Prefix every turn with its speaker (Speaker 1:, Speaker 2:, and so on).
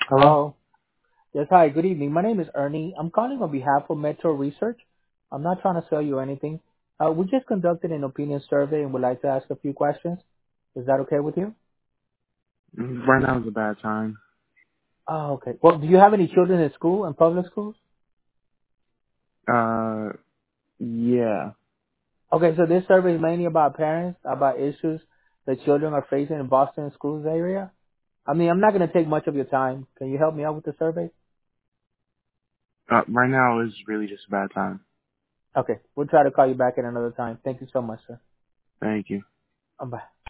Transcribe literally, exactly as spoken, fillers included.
Speaker 1: Hello?
Speaker 2: Hello. Yes, hi. Good evening. My name is Ernie. I'm calling on behalf of Metro Research. I'm not trying to sell you anything. Uh, we just conducted an opinion survey and would like to ask a few questions. Is that okay with you?
Speaker 1: Mm, Right now is a bad time.
Speaker 2: Oh, okay. Well, do you have any children in school, in public schools?
Speaker 1: Uh, yeah.
Speaker 2: Okay, so this survey is mainly about parents, about issues that children are facing in Boston schools area. I mean, I'm not going to take much of your time. Can you help me out with the survey?
Speaker 1: Uh, right now is really just a bad time.
Speaker 2: Okay, we'll try to call you back at another time. Thank you so much, sir.
Speaker 1: Thank you.
Speaker 2: Bye.